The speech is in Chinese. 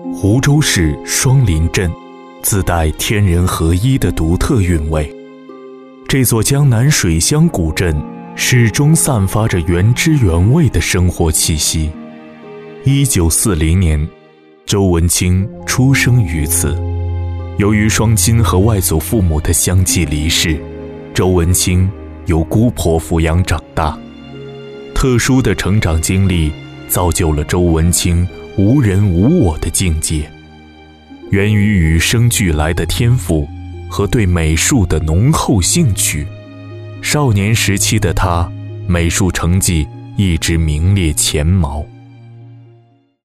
湖州市双林镇，自带天人合一的独特韵味。这座江南水乡古镇始终散发着原汁原味的生活气息。1940年，周文清出生于此。由于双亲和外祖父母的相继离世，周文清由姑婆抚养长大。特殊的成长经历造就了周文清无人无我的境界，源于与生俱来的天赋和对美术的浓厚兴趣。少年时期的他，美术成绩一直名列前茅。